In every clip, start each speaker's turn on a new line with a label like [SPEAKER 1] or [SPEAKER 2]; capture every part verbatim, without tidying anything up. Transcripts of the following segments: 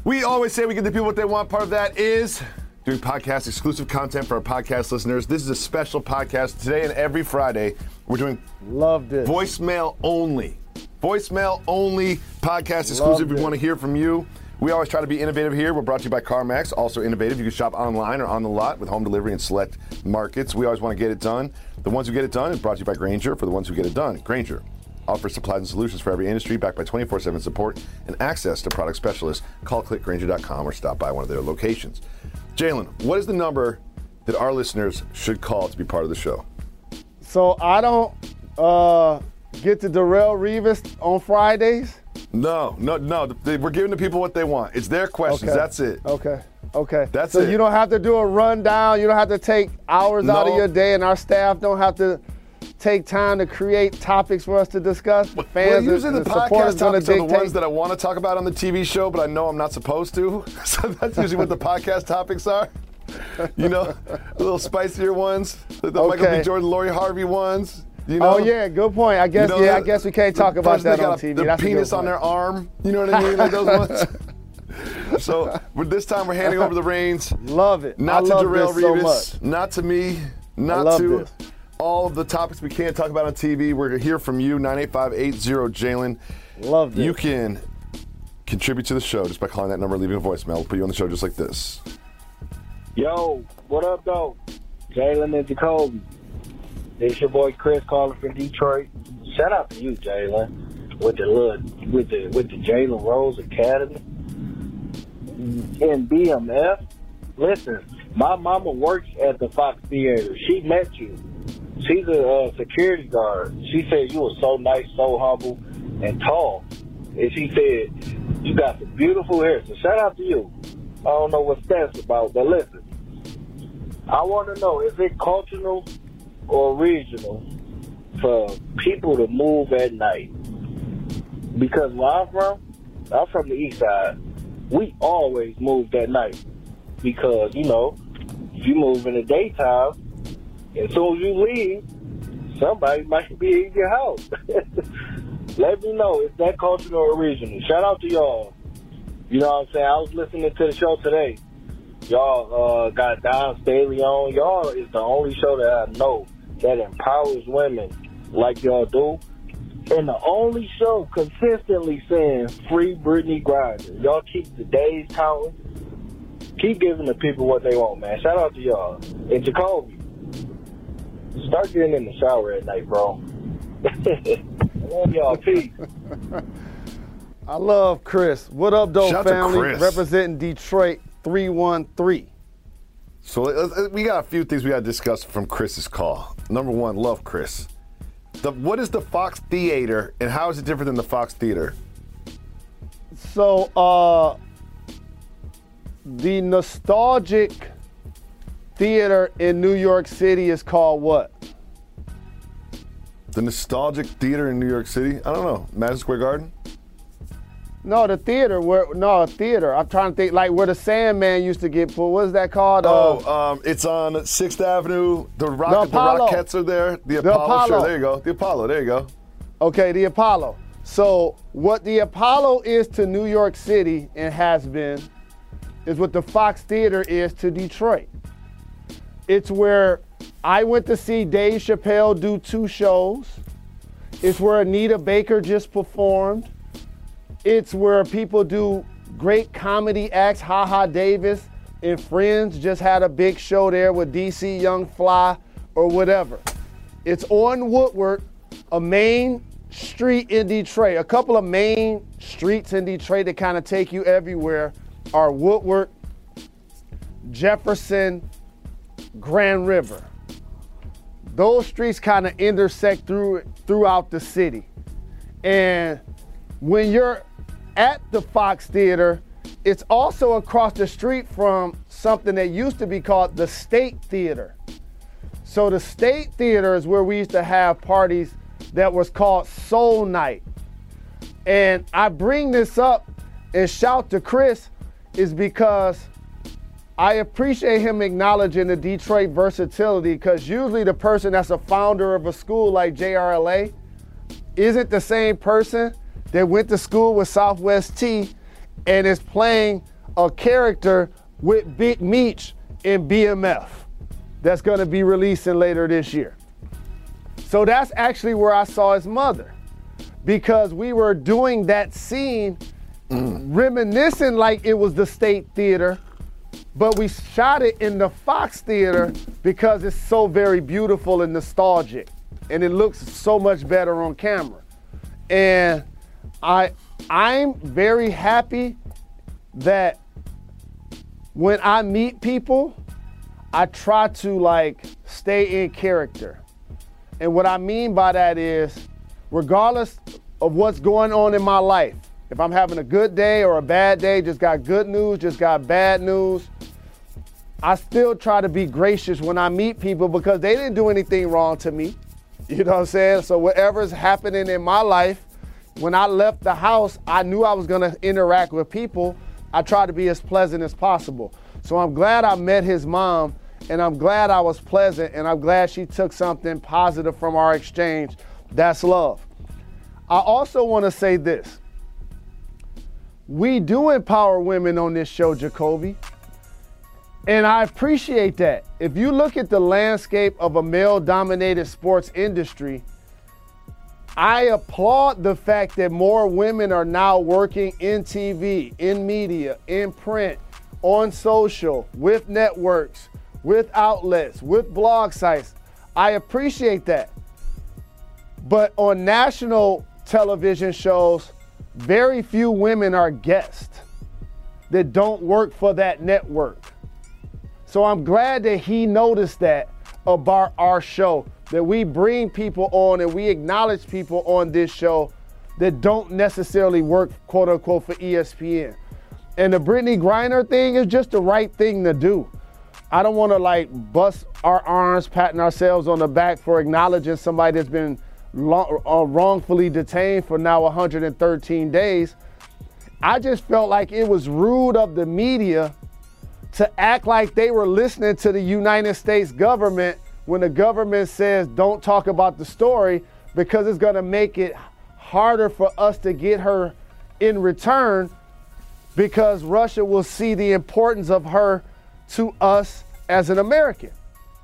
[SPEAKER 1] We always say we give the people what they want. Part of that is doing podcast exclusive content for our podcast listeners. This is a special podcast today and every Friday. We're doing
[SPEAKER 2] Love this.
[SPEAKER 1] voicemail only. Voicemail only podcast exclusive. We want to hear from you. We always try to be innovative here. We're brought to you by CarMax, also innovative. You can shop online or on the lot with home delivery in select markets. We always want to get it done. The ones who get it done is brought to you by Grainger. For the ones who get it done, Grainger offers supplies and solutions for every industry, backed by twenty-four seven support and access to product specialists. Call click grainger dot com or stop by one of their locations. Jalen, what is the number that our listeners should call to be part of the show?
[SPEAKER 2] So I don't uh, get to Darrelle Revis on Fridays?
[SPEAKER 1] No, no, no. They, we're giving the people what they want. It's their questions.
[SPEAKER 2] Okay.
[SPEAKER 1] That's it.
[SPEAKER 2] Okay. Okay.
[SPEAKER 1] That's
[SPEAKER 2] so
[SPEAKER 1] it.
[SPEAKER 2] So you don't have to do a rundown. You don't have to take hours
[SPEAKER 1] No.
[SPEAKER 2] out of your day, and our staff don't have to take time to create topics for us to discuss. The fans
[SPEAKER 1] well, usually
[SPEAKER 2] and
[SPEAKER 1] the,
[SPEAKER 2] the
[SPEAKER 1] podcast
[SPEAKER 2] supporters
[SPEAKER 1] topics are the
[SPEAKER 2] dictate.
[SPEAKER 1] ones that I want to talk about on the T V show, but I know I'm not supposed to. So that's usually what the podcast topics are. You know, a little spicier ones, the
[SPEAKER 2] Okay.
[SPEAKER 1] Michael B. Jordan, Lori Harvey ones. You know?
[SPEAKER 2] Oh yeah, good point. I guess
[SPEAKER 1] You know,
[SPEAKER 2] yeah,
[SPEAKER 1] the-
[SPEAKER 2] I guess we can't talk
[SPEAKER 1] the
[SPEAKER 2] about
[SPEAKER 1] person
[SPEAKER 2] that
[SPEAKER 1] got
[SPEAKER 2] on
[SPEAKER 1] a-
[SPEAKER 2] T V.
[SPEAKER 1] The
[SPEAKER 2] That's a good
[SPEAKER 1] penis on
[SPEAKER 2] point.
[SPEAKER 1] their arm. You know what I mean? Like those ones. So with this time we're handing over the reins.
[SPEAKER 2] Love it.
[SPEAKER 1] Not
[SPEAKER 2] I
[SPEAKER 1] to
[SPEAKER 2] love
[SPEAKER 1] Darrelle
[SPEAKER 2] this so
[SPEAKER 1] Revis,
[SPEAKER 2] much.
[SPEAKER 1] not to me, not
[SPEAKER 2] love
[SPEAKER 1] to
[SPEAKER 2] this.
[SPEAKER 1] all of the topics we can't talk about on T V. We're going to hear from you, nine eight five eight zero Jalen.
[SPEAKER 2] Love this.
[SPEAKER 1] You can contribute to the show just by calling that number, leaving a voicemail. We'll put you on the show just like this.
[SPEAKER 3] Yo, what up, though? Jalen and Jacoby. It's your boy Chris calling from Detroit. Shout out to you, Jalen, with the little, with the with the Jalen Rose Academy in B M F. Listen, my mama works at the Fox Theater. She met you. She's a uh, security guard. She said you were so nice, so humble, and tall. And she said you got some beautiful hair. So shout out to you. I don't know what that's about, but listen. I want to know, is it cultural or regional for people to move at night? Because where I'm from, I'm from the east side. We always moved at night. Because, you know, if you move in the daytime, as soon as you leave, somebody might be in your house. Let me know, is that cultural or regional? Shout out to y'all. You know what I'm saying? I was listening to the show today. Y'all uh, got Don Staley on. Y'all is the only show that I know that empowers women like y'all do. And the only show consistently saying free Brittany Griner. Y'all keep the days counting. Keep giving the people what they want, man. Shout out to y'all. And Jacoby, start getting in the shower at night, bro. I love y'all. Peace.
[SPEAKER 2] I love Chris. What up, though,
[SPEAKER 1] Shout out to
[SPEAKER 2] family?
[SPEAKER 1] Chris.
[SPEAKER 2] Representing Detroit three one three.
[SPEAKER 1] So uh, we got a few things we got to discuss from Chris's call. Number one, love Chris. The, what is the Fox Theater and how is it different than the Fox Theater?
[SPEAKER 2] So, uh, the nostalgic theater in New York City is called what?
[SPEAKER 1] The Nostalgic Theater in New York City? I don't know. Madison Square Garden?
[SPEAKER 2] No, the theater. Where no theater. I'm trying to think like where the Sandman used to get put. What is that called?
[SPEAKER 1] Oh,
[SPEAKER 2] Uh,
[SPEAKER 1] um, it's on Sixth Avenue. The, rock,
[SPEAKER 2] The
[SPEAKER 1] the,
[SPEAKER 2] Apollo.
[SPEAKER 1] Rockettes are there. The
[SPEAKER 2] The
[SPEAKER 1] Apollo.
[SPEAKER 2] Apollo.
[SPEAKER 1] Sure, there you go. The Apollo. There you go.
[SPEAKER 2] Okay, the Apollo. So what the Apollo is to New York City and has been is what the Fox Theater is to Detroit. It's where I went to see Dave Chappelle do two shows. It's where Anita Baker just performed. It's where people do great comedy acts. Ha Ha Davis and Friends just had a big show there with D C Young Fly or whatever. It's on Woodward, a main street in Detroit. A couple of main streets in Detroit that kind of take you everywhere are Woodward, Jefferson, Grand River. Those streets kind of intersect through throughout the city. And when you're at the Fox Theater, it's also across the street from something that used to be called the State Theater. So the State Theater is where we used to have parties that was called Soul Night. And I bring this up and shout to Chris is because I appreciate him acknowledging the Detroit versatility, because usually the person that's a founder of a school like J R L A isn't the same person that went to school with Southwest T and is playing a character with Big Meech in B M F that's gonna be releasing later this year. So that's actually where I saw his mother, because we were doing that scene mm. reminiscing like it was the State Theater, but we shot it in the Fox Theater because it's so very beautiful and nostalgic, and it looks so much better on camera. And I, I'm very happy that when I meet people, I try to like stay in character. And what I mean by that is, regardless of what's going on in my life, if I'm having a good day or a bad day, just got good news, just got bad news, I still try to be gracious when I meet people because they didn't do anything wrong to me. You know what I'm saying? So whatever's happening in my life, when I left the house, I knew I was gonna interact with people. I tried to be as pleasant as possible. So I'm glad I met his mom, and I'm glad I was pleasant, and I'm glad she took something positive from our exchange. That's love. I also wanna say this. We do empower women on this show, Jacoby. And I appreciate that. If you look at the landscape of a male-dominated sports industry, I applaud the fact that more women are now working in T V, in media, in print, on social, with networks, with outlets, with blog sites. I appreciate that. But on national television shows, very few women are guests that don't work for that network. So I'm glad that he noticed that about our show, that we bring people on and we acknowledge people on this show that don't necessarily work, quote unquote, for E S P N. And the Brittney Griner thing is just the right thing to do. I don't want to like bust our arms, patting ourselves on the back for acknowledging somebody that's been long, uh, wrongfully detained for now one hundred thirteen days. I just felt like it was rude of the media to act like they were listening to the United States government when the government says don't talk about the story because it's gonna make it harder for us to get her in return because Russia will see the importance of her to us as an American.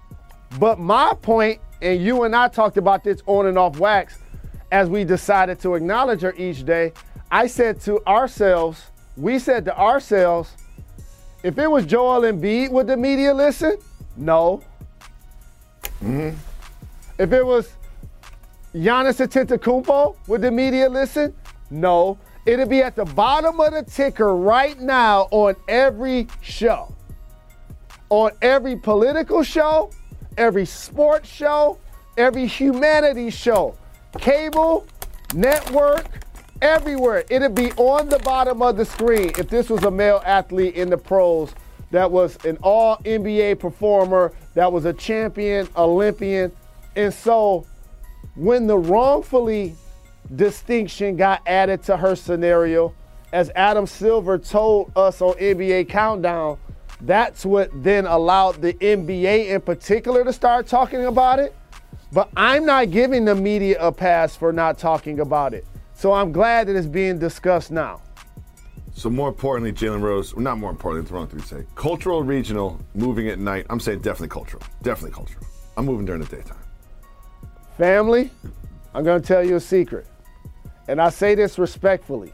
[SPEAKER 2] But my point, and you and I talked about this on and off wax as we decided to acknowledge her each day, I said to ourselves, we said to ourselves, if it was Joel Embiid, would the media listen? No. Mm-hmm. If it was Giannis Antetokounmpo, would the media listen? No. It'd be at the bottom of the ticker right now on every show. On every political show, every sports show, every humanities show, cable, network, everywhere. It'd be on the bottom of the screen if this was a male athlete in the pros that was an all N B A performer, that was a champion, Olympian. And so when the wrongfully distinction got added to her scenario, as Adam Silver told us on N B A Countdown, that's what then allowed the N B A in particular to start talking about it. But I'm not giving the media a pass for not talking about it. So I'm glad that it's being discussed now.
[SPEAKER 1] So more importantly, Jalen Rose, well, not more importantly, it's the wrong thing to say. Cultural, regional, moving at night. I'm saying definitely cultural. Definitely cultural. I'm moving during the daytime.
[SPEAKER 2] Family, I'm going to tell you a secret. And I say this respectfully.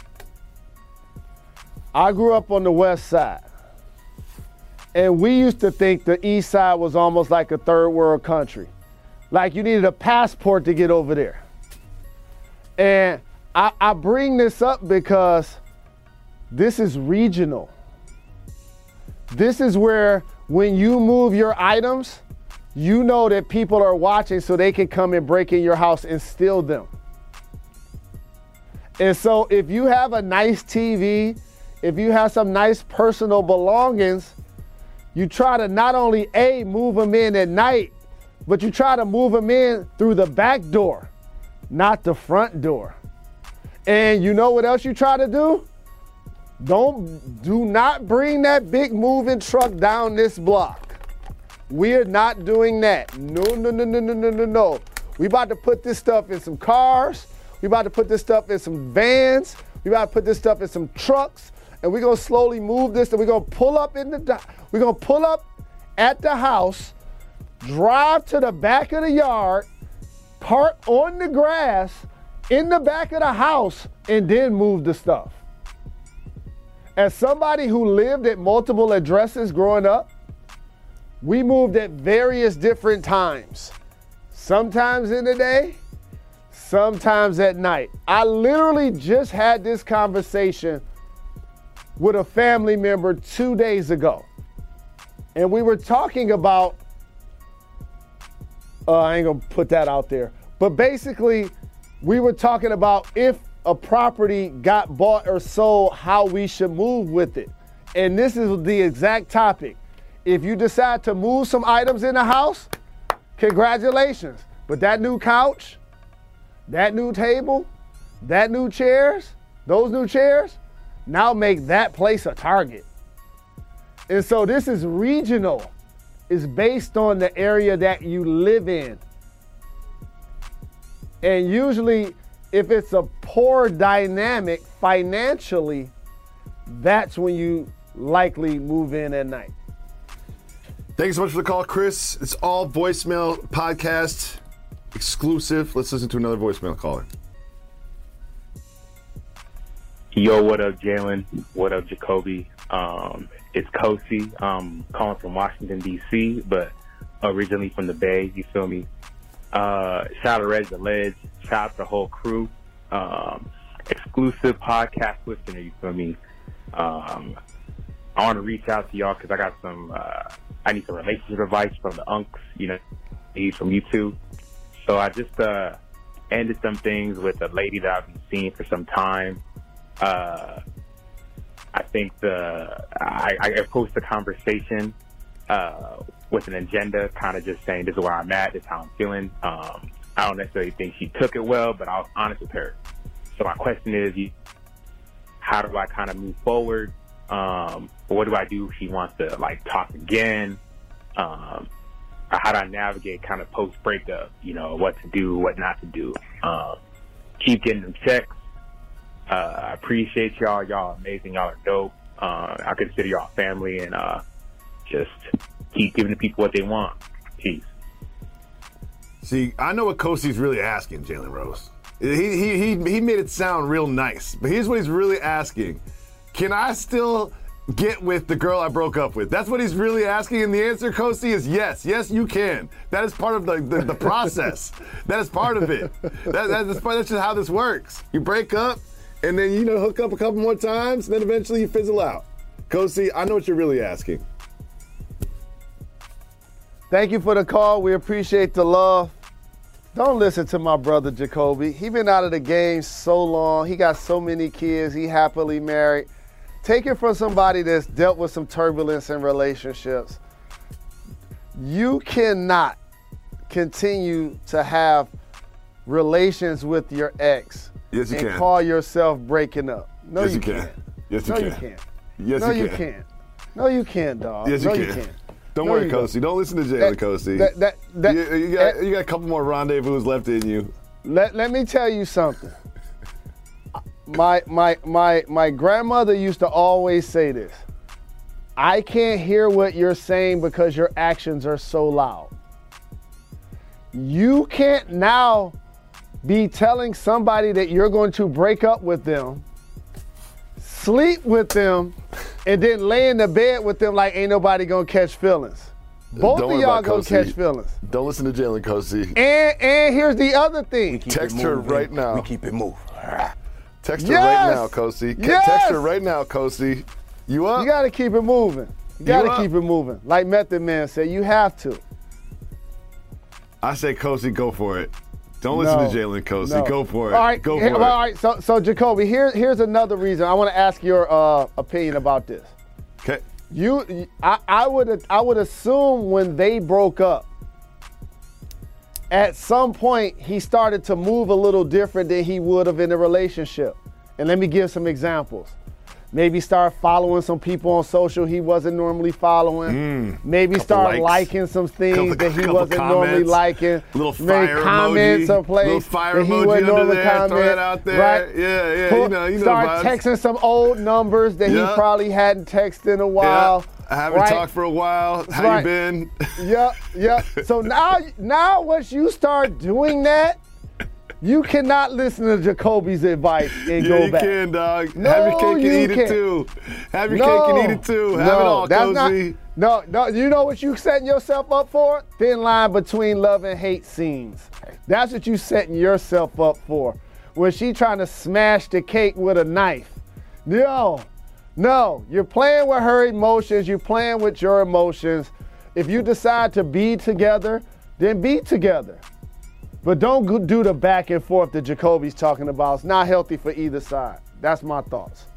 [SPEAKER 2] I grew up on the west side. And we used to think the east side was almost like a third world country. Like you needed a passport to get over there. And I, I bring this up because this is regional. This is where when you move your items, you know that people are watching so they can come and break in your house and steal them. And so if you have a nice T V, if you have some nice personal belongings, you try to not only A, move them in at night, but you try to move them in through the back door, not the front door. And you know what else you try to do? Don't, do not bring that big moving truck down this block. We're not doing that. No, no, no, no, no, no, no, no. We about to put this stuff in some cars. We about to put this stuff in some vans. We about to put this stuff in some trucks, and we're gonna slowly move this, and we're gonna pull up in the, we're gonna pull up at the house, drive to the back of the yard, park on the grass in the back of the house, and then move the stuff. As somebody who lived at multiple addresses growing up, we moved at various different times. Sometimes in the day, sometimes at night. I literally just had this conversation with a family member two days ago. And we were talking about, uh, I ain't gonna put that out there, but basically we were talking about if a property got bought or sold, how we should move with it. And this is the exact topic. If you decide to move some items in the house, congratulations. But that new couch, that new table, that new chairs, those new chairs, now make that place a target. And so this is regional. It's based on the area that you live in. And usually, if it's a poor dynamic financially, that's when you likely move in at night.
[SPEAKER 1] Thanks so much for the call, Chris. It's all voicemail podcast exclusive. Let's listen to another voicemail caller.
[SPEAKER 4] Yo, what up, Jalen? What up, Jacoby? Um, it's Kosi. I'm calling from Washington, D C, but originally from the Bay, you feel me? Uh, shout out to Reg the Ledge. Shout out to the whole crew. Um, exclusive podcast listener, you feel me? Um, I want to reach out to y'all because I got some, uh, I need some relationship advice from the unks, you know, he's from YouTube. So I just uh, ended some things with a lady that I've been seeing for some time. Uh, I think the I, I approached the conversation uh, with an agenda, kind of just saying this is where I'm at, this is how I'm feeling. Um, I don't necessarily think she took it well, but I was honest with her. So my question is, how do I kind of move forward? Um, what do I do if she wants to like talk again? Um, how do I navigate kind of post breakup? You know, what to do, what not to do. Um, keep getting them checks. Uh, I appreciate y'all. Y'all are amazing. Y'all are dope. Uh, I consider y'all family, and uh, just keep giving the people what they want. Peace.
[SPEAKER 1] See, I know what Kosi's really asking, Jalen Rose. He, he, he, he made it sound real nice, but here's what he's really asking. Can I still get with the girl I broke up with? That's what he's really asking, and the answer, Kosi, is yes. Yes, you can. That is part of the, the, the process. That is part of it. That, that's, part, that's just how this works. You break up, and then, you know, hook up a couple more times, and then eventually you fizzle out. Kosi, I know what you're really asking.
[SPEAKER 2] Thank you for the call. We appreciate the love. Don't listen to my brother Jacoby. He been out of the game so long. He got so many kids. He happily married. Take it from somebody that's dealt with some turbulence in relationships. You cannot continue to have relations with your ex
[SPEAKER 1] yes, you
[SPEAKER 2] and
[SPEAKER 1] can.
[SPEAKER 2] call yourself breaking up. No,
[SPEAKER 1] yes,
[SPEAKER 2] you,
[SPEAKER 1] you can.
[SPEAKER 2] can't.
[SPEAKER 1] Yes, you
[SPEAKER 2] no,
[SPEAKER 1] can.
[SPEAKER 2] you can't.
[SPEAKER 1] Yes,
[SPEAKER 2] no,
[SPEAKER 1] you,
[SPEAKER 2] you
[SPEAKER 1] can.
[SPEAKER 2] can't. No, you can't, dog.
[SPEAKER 1] Yes, you
[SPEAKER 2] no,
[SPEAKER 1] can.
[SPEAKER 2] you can't.
[SPEAKER 1] Don't
[SPEAKER 2] no,
[SPEAKER 1] worry,
[SPEAKER 2] you
[SPEAKER 1] Kosi.
[SPEAKER 2] don't.
[SPEAKER 1] Don't listen to Jalen,
[SPEAKER 2] That-
[SPEAKER 1] Kosi.
[SPEAKER 2] That, that, that,
[SPEAKER 1] you, you, got,
[SPEAKER 2] that-
[SPEAKER 1] you got a couple more rendezvous left in you.
[SPEAKER 2] Let, let me tell you something. My, my, my, my grandmother used to always say this. I can't hear what you're saying because your actions are so loud. You can't now be telling somebody that you're going to break up with them, sleep with them, and then lay in the bed with them like ain't nobody gonna catch feelings. Both
[SPEAKER 1] Don't
[SPEAKER 2] of
[SPEAKER 1] worry
[SPEAKER 2] y'all
[SPEAKER 1] about
[SPEAKER 2] gonna
[SPEAKER 1] Kosi.
[SPEAKER 2] catch feelings.
[SPEAKER 1] Don't listen to Jalen, Kosi.
[SPEAKER 2] And and here's the other thing.
[SPEAKER 1] Text her right now.
[SPEAKER 5] We keep it moving.
[SPEAKER 1] Text her
[SPEAKER 2] Yes!
[SPEAKER 1] right now, Kosi. Ke-
[SPEAKER 2] Yes!
[SPEAKER 1] Text her right now, Kosi. You up?
[SPEAKER 2] You gotta keep it moving. You gotta
[SPEAKER 1] up?
[SPEAKER 2] keep it moving. Like Method Man said, you have to.
[SPEAKER 1] I say, Kosi, go for it. Don't listen
[SPEAKER 2] No.
[SPEAKER 1] to Jalen, Kosi.
[SPEAKER 2] No.
[SPEAKER 1] Go for it.
[SPEAKER 2] All right,
[SPEAKER 1] go for
[SPEAKER 2] here-
[SPEAKER 1] it.
[SPEAKER 2] All right, so so Jacoby, here, here's another reason. I want to ask your uh, opinion about this.
[SPEAKER 1] Okay.
[SPEAKER 2] You, I, I would, I would assume when they broke up, at some point he started to move a little different than he would have in a relationship. And let me give some examples. Maybe start following some people on social he wasn't normally following.
[SPEAKER 1] Mm,
[SPEAKER 2] Maybe start
[SPEAKER 1] likes.
[SPEAKER 2] liking some things
[SPEAKER 1] Couple-
[SPEAKER 2] that he
[SPEAKER 1] couple
[SPEAKER 2] wasn't normally
[SPEAKER 1] comments.
[SPEAKER 2] liking.
[SPEAKER 1] Little
[SPEAKER 2] Maybe
[SPEAKER 1] fire
[SPEAKER 2] comments
[SPEAKER 1] emoji.
[SPEAKER 2] someplace
[SPEAKER 1] Little fire
[SPEAKER 2] that he
[SPEAKER 1] emoji
[SPEAKER 2] wouldn't
[SPEAKER 1] under
[SPEAKER 2] normally
[SPEAKER 1] there.
[SPEAKER 2] comment.
[SPEAKER 1] Throw that out there.
[SPEAKER 2] Right?
[SPEAKER 1] Yeah, yeah.
[SPEAKER 2] Pull-
[SPEAKER 1] you know, you know
[SPEAKER 2] start
[SPEAKER 1] the vibes.
[SPEAKER 2] texting some old numbers that
[SPEAKER 1] Yeah.
[SPEAKER 2] he probably hadn't texted in a while.
[SPEAKER 1] Yeah. I haven't
[SPEAKER 2] right?
[SPEAKER 1] talked for a while. How
[SPEAKER 2] right.
[SPEAKER 1] you been?
[SPEAKER 2] Yep, yep. So now, now once you start doing that, you cannot listen to Jacoby's advice and
[SPEAKER 1] Yeah,
[SPEAKER 2] go
[SPEAKER 1] you
[SPEAKER 2] back.
[SPEAKER 1] can, dog.
[SPEAKER 2] No,
[SPEAKER 1] Have your cake and
[SPEAKER 2] you
[SPEAKER 1] eat it
[SPEAKER 2] can't.
[SPEAKER 1] too. Have your
[SPEAKER 2] no,
[SPEAKER 1] cake and eat it too. Have
[SPEAKER 2] no,
[SPEAKER 1] it all,
[SPEAKER 2] that's
[SPEAKER 1] Cozy.
[SPEAKER 2] not. No, no. You know what you setting yourself up for? Thin line between love and hate scenes. That's what you setting yourself up for. When she trying to smash the cake with a knife. No, no. You're playing with her emotions. You're playing with your emotions. If you decide to be together, then be together. But don't go do the back and forth that Jacoby's talking about. It's not healthy for either side. That's my thoughts.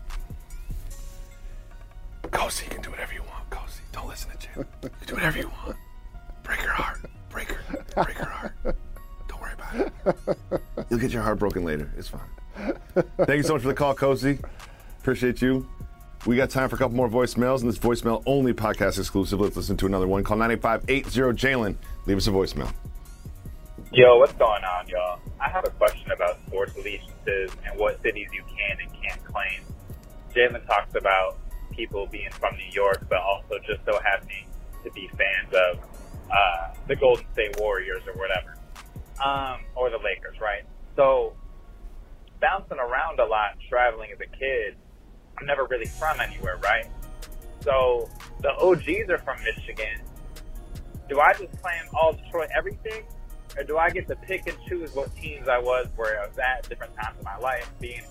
[SPEAKER 1] Cozy, you can do whatever you want, Cozy. Don't listen to Jim. You can do whatever you want. Break her heart. Break her. Break her heart. Don't worry about it. You'll get your heart broken later. It's fine. Thank you so much for the call, Cozy. Appreciate you. We got time for a couple more voicemails, and this voicemail only podcast exclusive. Let's listen to another one. Call nine eight five eight zero Jalen. Leave us a voicemail.
[SPEAKER 5] Yo, what's going on, y'all? I have a question about sports allegiances and what cities you can and can't claim. Jalen talks about people being from New York, but also just so happening to be fans of uh, the Golden State Warriors or whatever, um, or the Lakers, right? So bouncing around a lot, traveling as a kid, I'm never really from anywhere, right? So the O Gs are from Michigan. Do I just claim all Detroit everything? Or do I get to pick and choose what teams I was, where I was at different times of my life being?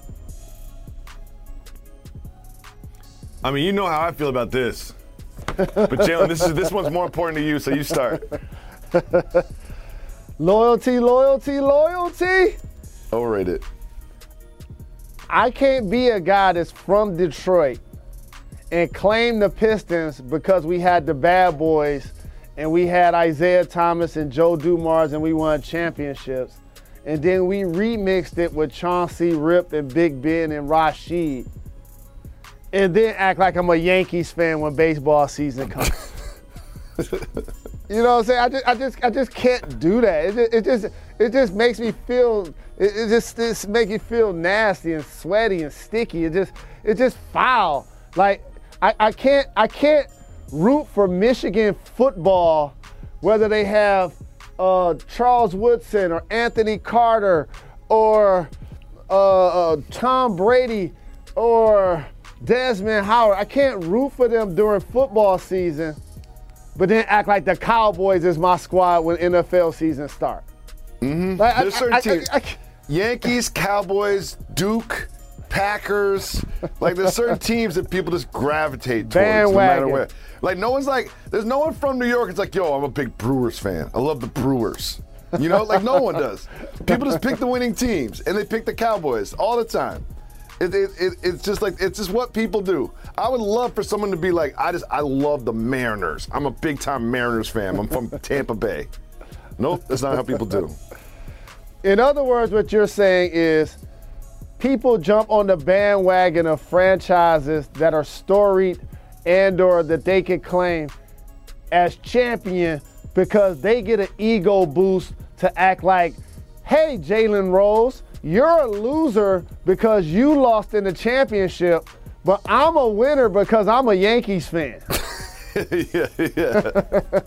[SPEAKER 1] I mean, you know how I feel about this. But Jalen, this is this one's more important to you, so you start.
[SPEAKER 2] Loyalty, loyalty, loyalty.
[SPEAKER 1] Overrated.
[SPEAKER 2] I can't be a guy that's from Detroit and claim the Pistons because we had the bad boys and we had Isaiah Thomas and Joe Dumars and we won championships. And then we remixed it with Chauncey, Rip, and Big Ben and Rashid. And then act like I'm a Yankees fan when baseball season comes. You know what I'm saying? I just, I just, I just can't do that. It just, it just, it just makes me feel. It, it just, it makes you feel nasty and sweaty and sticky. It just, it's just foul. Like I, I can't, I can't root for Michigan football, whether they have uh, Charles Woodson or Anthony Carter or uh, uh, Tom Brady or Desmond Howard. I can't root for them during football season, but then act like the Cowboys is my squad when N F L season starts.
[SPEAKER 1] Mm-hmm.
[SPEAKER 2] Like,
[SPEAKER 1] There's
[SPEAKER 2] I,
[SPEAKER 1] certain
[SPEAKER 2] I,
[SPEAKER 1] teams.
[SPEAKER 2] I, I,
[SPEAKER 1] Yankees, Cowboys, Duke, Packers. Like there's certain teams that people just gravitate towards no matter
[SPEAKER 2] Bandwagon.
[SPEAKER 1] where. Like no one's like, there's no one from New York. It's like, yo, I'm a big Brewers fan. I love the Brewers. You know, like no one does. People just pick the winning teams and they pick the Cowboys all the time. It, it, it, it's just like, it's just what people do. I would love for someone to be like, I just, I love the Mariners. I'm a big time Mariners fan. I'm from Tampa Bay. Nope, that's not how people do.
[SPEAKER 2] In other words, what you're saying is people jump on the bandwagon of franchises that are storied and or that they can claim as champion because they get an ego boost to act like, hey, Jalen Rose, you're a loser because you lost in the championship, but I'm a winner because I'm a Yankees fan.
[SPEAKER 1] yeah, yeah.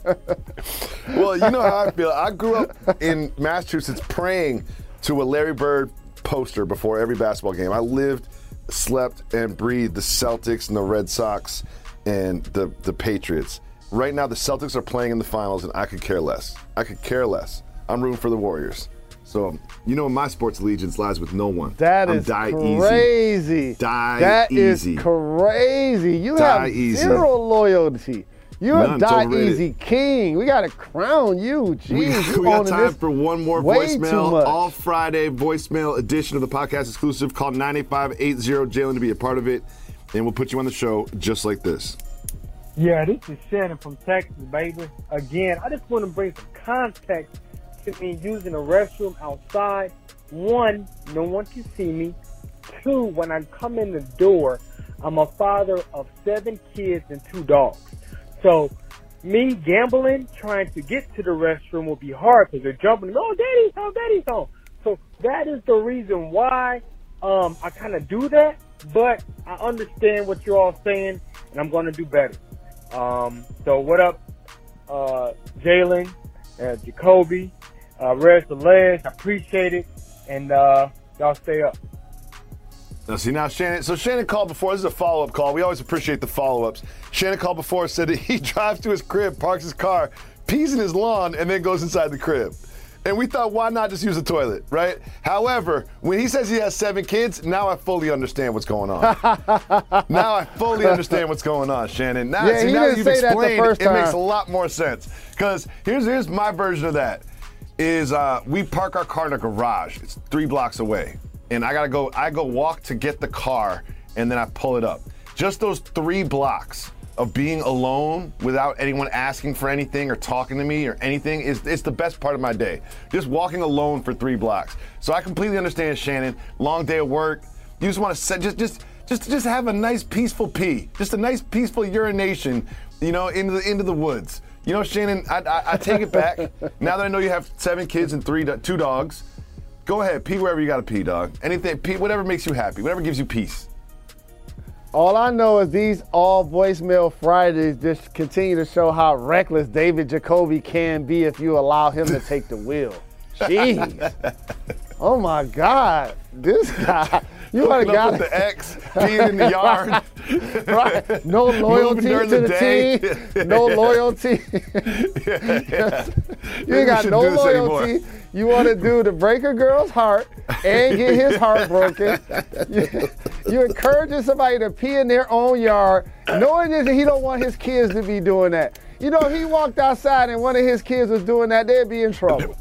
[SPEAKER 1] Well, you know how I feel. I grew up in Massachusetts praying to a Larry Bird poster before every basketball game. I lived, slept, and breathed the Celtics and the Red Sox and the, the Patriots. Right now, the Celtics are playing in the finals, and I could care less. I could care less. I'm rooting for the Warriors. So, you know, my sports allegiance lies with no one.
[SPEAKER 2] That
[SPEAKER 1] I'm
[SPEAKER 2] is
[SPEAKER 1] die
[SPEAKER 2] crazy.
[SPEAKER 1] Easy. Die
[SPEAKER 2] that
[SPEAKER 1] easy.
[SPEAKER 2] That is crazy. You
[SPEAKER 1] Die
[SPEAKER 2] have
[SPEAKER 1] easy.
[SPEAKER 2] zero loyalty. You're
[SPEAKER 1] None,
[SPEAKER 2] a
[SPEAKER 1] it's
[SPEAKER 2] die
[SPEAKER 1] overrated.
[SPEAKER 2] easy king. We got to crown you. Jeez,
[SPEAKER 1] We,
[SPEAKER 2] you
[SPEAKER 1] we got
[SPEAKER 2] owning
[SPEAKER 1] time
[SPEAKER 2] this
[SPEAKER 1] for one more
[SPEAKER 2] way too
[SPEAKER 1] voicemail.
[SPEAKER 2] much.
[SPEAKER 1] All Friday voicemail edition of the podcast exclusive. Call nine eight five eight zero Jalen to be a part of it, and we'll put you on the show just like this.
[SPEAKER 6] Yeah, this is Shannon from Texas, baby. Again, I just want to bring some context to me using a restroom outside. One, no one can see me. Two, when I come in the door, I'm a father of seven kids and two dogs. So me gambling, trying to get to the restroom will be hard because they're jumping, oh, daddy's home, daddy's home. So that is the reason why um, I kind of do that. But I understand what you're all saying, and I'm going to do better. Um, so what up, uh, Jalen, uh, Jacoby, uh, Rez Delez, I appreciate it, and uh, y'all stay up.
[SPEAKER 1] Now, see, now Shannon, so Shannon called before. This is a follow-up call. We always appreciate the follow-ups. Shannon called before, said that he drives to his crib, parks his car, pees in his lawn, and then goes inside the crib. And we thought, why not just use the toilet, right? However, when he says he has seven kids, now I fully understand what's going on. Now I fully understand what's going on, Shannon. Now,
[SPEAKER 2] Yeah,
[SPEAKER 1] see,
[SPEAKER 2] he
[SPEAKER 1] now
[SPEAKER 2] didn't
[SPEAKER 1] that you've
[SPEAKER 2] say that the
[SPEAKER 1] explained,
[SPEAKER 2] first
[SPEAKER 1] it makes a
[SPEAKER 2] time.
[SPEAKER 1] lot more sense. Because here's here's my version of that. Is uh, we park our car in a garage. It's three blocks away. And I gotta go, I go walk to get the car, and then I pull it up. Just those three blocks of being alone without anyone asking for anything or talking to me or anything is it's the best part of my day. Just walking alone for three blocks. So I completely understand, Shannon. Long day of work. You just want to set, just just just just have a nice peaceful pee. Just a nice peaceful urination, you know, into the into the woods. You know, Shannon, I I, I take it back. Now that I know you have seven kids and three two dogs, go ahead, pee wherever you gotta pee, dog. Anything, pee, whatever makes you happy, whatever gives you peace.
[SPEAKER 2] All I know is these all voicemail Fridays just continue to show how reckless David Jacoby can be if you allow him to take the wheel. Jeez. Oh my God. This guy. You would have got
[SPEAKER 1] the X, being in the yard.
[SPEAKER 2] Right. No loyalty to
[SPEAKER 1] the
[SPEAKER 2] the,
[SPEAKER 1] day.
[SPEAKER 2] team. No loyalty.
[SPEAKER 1] yeah, yeah.
[SPEAKER 2] You ain't got no loyalty. You want to do to break a girl's heart and get his heart broken. You, you encouraging somebody to pee in their own yard, knowing that he don't want his kids to be doing that. You know, if he walked outside and one of his kids was doing that, they'd be in trouble.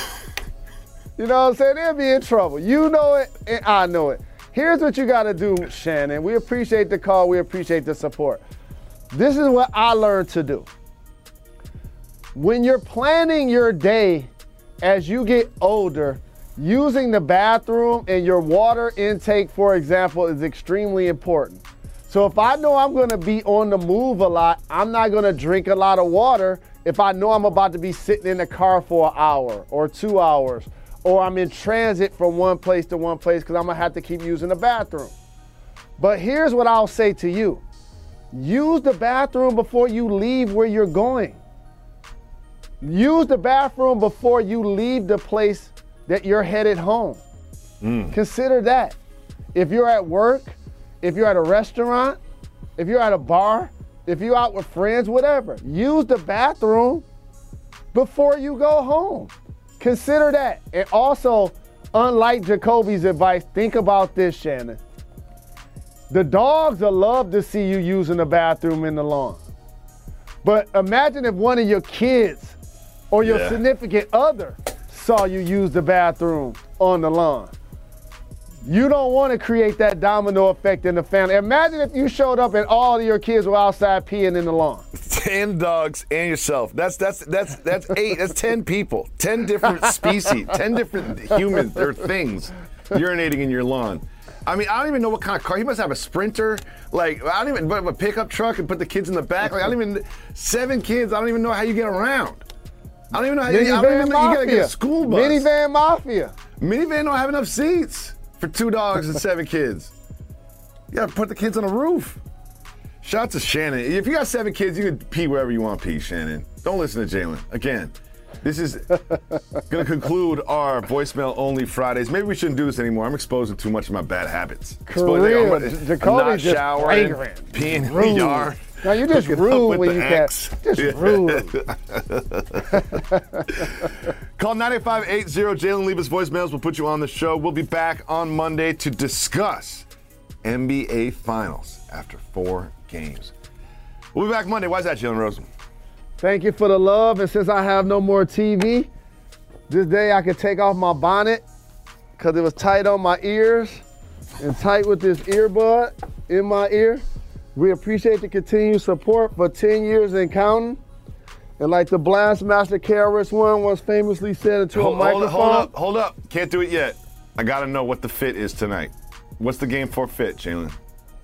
[SPEAKER 2] You know what I'm saying? They'd be in trouble. You know it, and I know it. Here's what you got to do, Shannon. We appreciate the call. We appreciate the support. This is what I learned to do. When you're planning your day as you get older, using the bathroom and your water intake, for example, is extremely important. So if I know I'm going to be on the move a lot, I'm not going to drink a lot of water if I know I'm about to be sitting in the car for an hour or two hours, or I'm in transit from one place to one place because I'm going to have to keep using the bathroom. But here's what I'll say to you. Use the bathroom before you leave where you're going. Use the bathroom before you leave the place that you're headed home. Mm. Consider that. If you're at work, if you're at a restaurant, if you're at a bar, if you're out with friends, whatever, use the bathroom before you go home. Consider that. And also, unlike Jacoby's advice, think about this, Shannon. The dogs will love to see you using the bathroom in the lawn. But imagine if one of your kids or your yeah. significant other saw you use the bathroom on the lawn. You don't want to create that domino effect in the family. Imagine if you showed up and all of your kids were outside peeing in the lawn.
[SPEAKER 1] Ten dogs and yourself. That's that's that's that's eight. That's ten people. Ten different species. Ten different humans or things urinating in your lawn. I mean, I don't even know what kind of car. He must have a Sprinter. Like, I don't even, but a pickup truck and put the kids in the back. Like, I don't even, seven kids, I don't even know how you get around. I don't even know how you, I don't even know you gotta get a school bus.
[SPEAKER 2] Minivan Mafia.
[SPEAKER 1] Minivan don't have enough seats for two dogs and seven kids. You gotta put the kids on the roof. Shout out to Shannon. If you got seven kids, you can pee wherever you want to pee, Shannon. Don't listen to Jalen. Again, this is gonna conclude our voicemail only Fridays. Maybe we shouldn't do this anymore. I'm exposing too much of my bad habits.
[SPEAKER 2] Real.
[SPEAKER 1] I'm,
[SPEAKER 2] Jacoby
[SPEAKER 1] I'm not
[SPEAKER 2] just
[SPEAKER 1] showering,
[SPEAKER 2] fragrant.
[SPEAKER 1] peeing
[SPEAKER 2] Rude.
[SPEAKER 1] in the yard.
[SPEAKER 2] Now you just rude when you can't. Just
[SPEAKER 1] yeah.
[SPEAKER 2] rude.
[SPEAKER 1] Call nine eight five eight zero Jalen. Leave us voicemails. We'll put you on the show. We'll be back on Monday to discuss N B A Finals after four games. We'll be back Monday. Why is that, Jalen Rose?
[SPEAKER 2] Thank you for the love. And since I have no more T V, this day I could take off my bonnet because it was tight on my ears and tight with this earbud in my ear. We appreciate the continued support for ten years and counting. And like the Blast Master K R S One once famously said into
[SPEAKER 1] hold,
[SPEAKER 2] a microphone.
[SPEAKER 1] Hold up, hold up. Can't do it yet. I got to know what the fit is tonight. What's the game for fit, Jalen?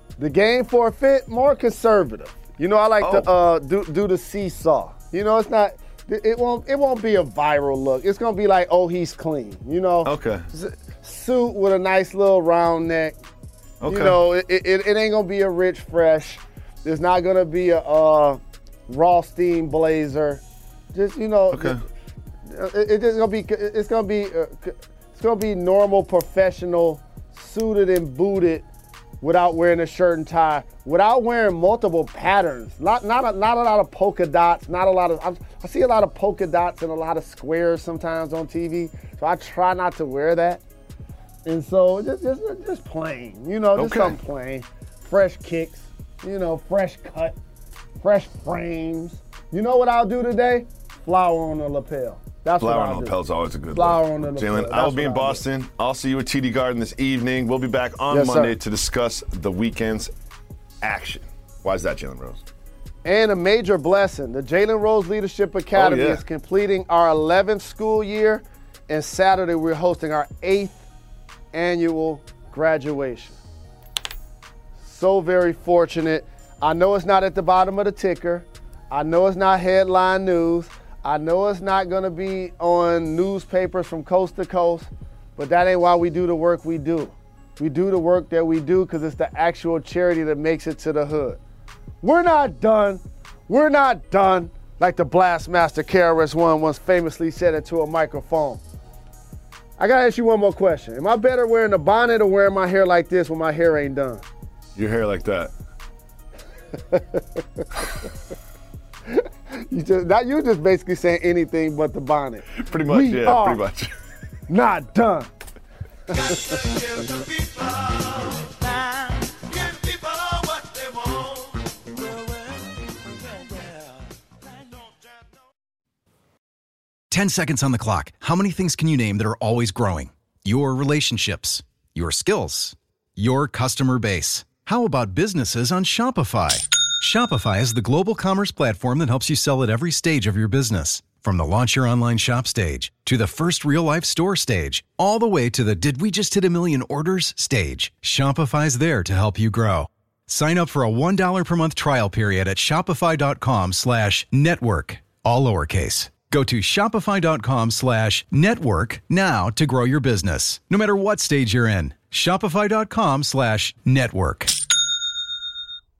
[SPEAKER 2] The game for a fit, more conservative. You know, I like
[SPEAKER 1] Oh.
[SPEAKER 2] to uh, do do the seesaw. You know, it's not. It won't. It won't be a viral look. It's gonna be like, oh, he's clean. You know.
[SPEAKER 1] Okay.
[SPEAKER 2] S- suit with a nice little round neck.
[SPEAKER 1] Okay.
[SPEAKER 2] You know, it, it, it ain't gonna be a rich fresh. There's not gonna be a uh, Rothstein blazer. Just you know.
[SPEAKER 1] Okay.
[SPEAKER 2] It, it's just gonna be. It's gonna be. Uh, it's gonna be normal, professional, suited and booted, without wearing a shirt and tie, without wearing multiple patterns. Not not a, not a lot of polka dots. Not a lot of. I, I see a lot of polka dots and a lot of squares sometimes on T V. So I try not to wear that. And so just just just plain, you know, just
[SPEAKER 1] Okay.
[SPEAKER 2] something plain. Fresh kicks, you know, fresh cut, fresh frames. You know what I'll do today? Flower on the lapel. That's
[SPEAKER 1] Flower
[SPEAKER 2] what
[SPEAKER 1] on
[SPEAKER 2] I'll
[SPEAKER 1] the
[SPEAKER 2] do.
[SPEAKER 1] lapel is always a good
[SPEAKER 2] Flower
[SPEAKER 1] look.
[SPEAKER 2] on the lapel.
[SPEAKER 1] Jalen,
[SPEAKER 2] That's
[SPEAKER 1] I will be
[SPEAKER 2] what
[SPEAKER 1] in
[SPEAKER 2] I'll do.
[SPEAKER 1] Boston. I'll see you at T D Garden this evening. We'll be back on
[SPEAKER 2] Yes, sir.
[SPEAKER 1] Monday to discuss the weekend's action. Why is that, Jalen Rose?
[SPEAKER 2] And a major blessing. The Jalen Rose Leadership Academy
[SPEAKER 1] Oh, yeah.
[SPEAKER 2] is completing our eleventh school year, and Saturday we're hosting our eighth annual graduation. So very fortunate. I know it's not at the bottom of the ticker. I know it's not headline news. I know it's not going to be on newspapers from coast to coast, but that ain't why we do the work we do. We do the work that we do because it's the actual charity that makes it to the hood. We're not done. We're not done, like the Blastmaster K R S One once famously said into a microphone. I gotta ask you one more question. Am I better wearing a bonnet or wearing my hair like this when my hair ain't done?
[SPEAKER 1] Your hair like that.
[SPEAKER 2] You just, now you're just basically saying anything but the bonnet.
[SPEAKER 1] Pretty much,
[SPEAKER 2] We
[SPEAKER 1] yeah,
[SPEAKER 2] are
[SPEAKER 1] pretty much.
[SPEAKER 2] Not done.
[SPEAKER 7] ten seconds on the clock. How many things can you name that are always growing? Your relationships, your skills, your customer base. How about businesses on Shopify? Shopify is the global commerce platform that helps you sell at every stage of your business. From the launch your online shop stage, to the first real-life store stage, all the way to the did we just hit a million orders stage. Shopify's there to help you grow. Sign up for a one dollar per month trial period at shopify.com slash network, all lowercase. Go to shopify.com slash network now to grow your business, no matter what stage you're in. Shopify.com slash network.